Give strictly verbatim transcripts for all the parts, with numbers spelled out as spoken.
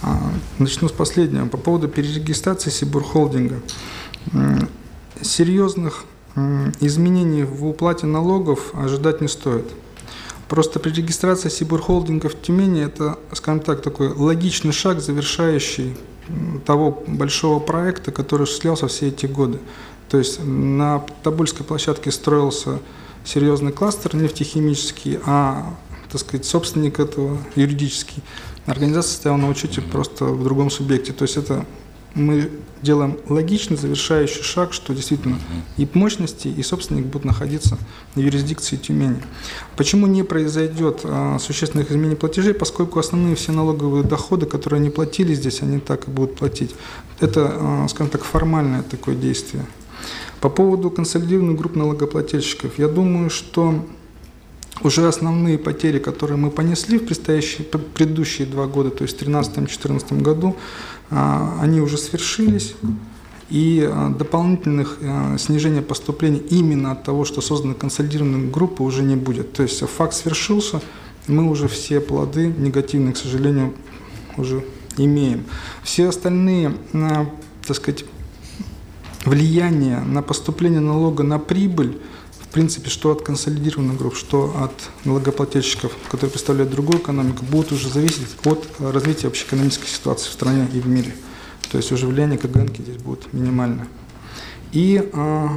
Начну с последнего. По поводу перерегистрации Сибурхолдинга. Серьезных изменений в уплате налогов ожидать не стоит. Просто перерегистрация Сибурхолдинга в Тюмени – это, скажем так, такой логичный шаг, завершающий того большого проекта, который осуществлялся все эти годы. То есть на Тобольской площадке строился серьезный кластер нефтехимический, а, так сказать, собственник этого, юридический, организация стояла на учете просто в другом субъекте. То есть это мы делаем логичный завершающий шаг, что действительно и мощности, и собственник будут находиться в юрисдикции Тюмени. Почему не произойдет а, существенных изменений платежей? Поскольку основные все налоговые доходы, которые они платили здесь, они так и будут платить. Это, а, скажем так, формальное такое действие. По поводу консолидированных групп налогоплательщиков, я думаю, что уже основные потери, которые мы понесли в предстоящие, предыдущие два года, то есть в две тысячи тринадцатом — две тысячи четырнадцатом году, они уже свершились, и дополнительных снижения поступлений именно от того, что созданы консолидированные группы, уже не будет. То есть факт свершился, мы уже все плоды негативные, к сожалению, уже имеем. Все остальные, так сказать, влияния на поступление налога на прибыль, в принципе, что от консолидированных групп, что от налогоплательщиков, которые представляют другую экономику, будут уже зависеть от развития общеэкономической ситуации в стране и в мире. То есть уже влияние КГНки здесь будет минимальное. И а,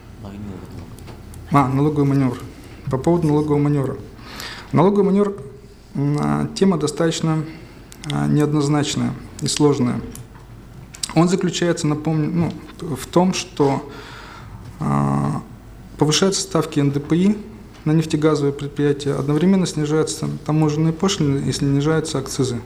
а, налоговый маневр. По поводу налогового маневра. Налоговый маневр а, тема достаточно а, неоднозначная и сложная. Он заключается, напомню, ну, в том, что а, повышаются ставки эн дэ пэ и на нефтегазовые предприятия, одновременно снижаются таможенные пошлины и снижаются акцизы.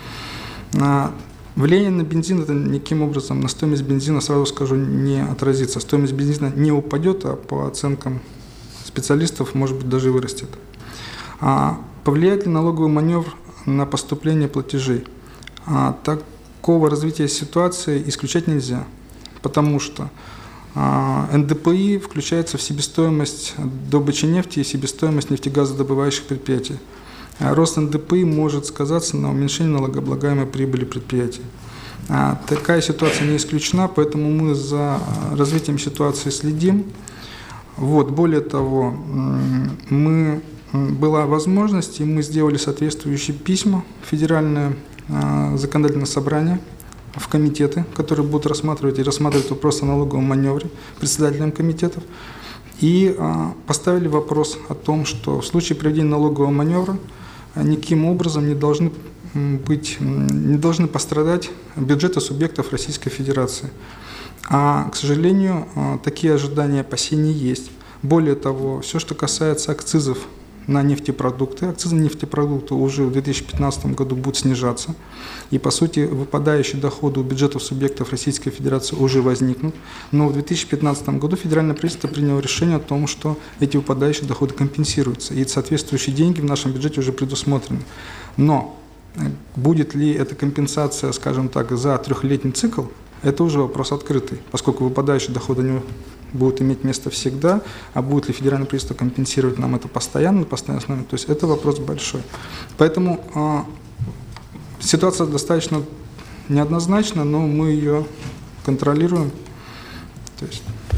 Влияние на бензин это никаким образом на стоимость бензина, сразу скажу, не отразится. Стоимость бензина не упадет, а по оценкам специалистов, может быть, даже вырастет. А повлияет ли налоговый маневр на поступление платежей? А такого развития ситуации исключать нельзя, потому что эн дэ пэ и включается в себестоимость добычи нефти и себестоимость нефтегазодобывающих предприятий. Рост эн дэ пэ и может сказаться на уменьшении налогооблагаемой прибыли предприятий. Такая ситуация не исключена, поэтому мы за развитием ситуации следим. Вот, более того, мы, была возможность, и мы сделали соответствующие письма в Федеральное законодательное собрание, в комитеты, которые будут рассматривать и рассматривать вопрос о налоговом маневре председателям комитетов, и а, поставили вопрос о том, что в случае проведения налогового маневра никаким образом не должны быть, не должны пострадать бюджеты субъектов Российской Федерации. А, к сожалению, а, такие ожидания и опасения есть. Более того, все, что касается акцизов на нефтепродукты. Акцизы на нефтепродукты уже в две тысячи пятнадцатом году будут снижаться. И, по сути, выпадающие доходы у бюджетов субъектов Российской Федерации уже возникнут. Но в две тысячи пятнадцатом году федеральное правительство приняло решение о том, что эти выпадающие доходы компенсируются. И соответствующие деньги в нашем бюджете уже предусмотрены. Но будет ли эта компенсация, скажем так, за трехлетний цикл, это уже вопрос открытый, поскольку выпадающие доходы не будут иметь место всегда, а будет ли федеральное правительство компенсировать нам это постоянно, на постоянной основе, то есть это вопрос большой. Поэтому э, ситуация достаточно неоднозначна, но мы ее контролируем. То есть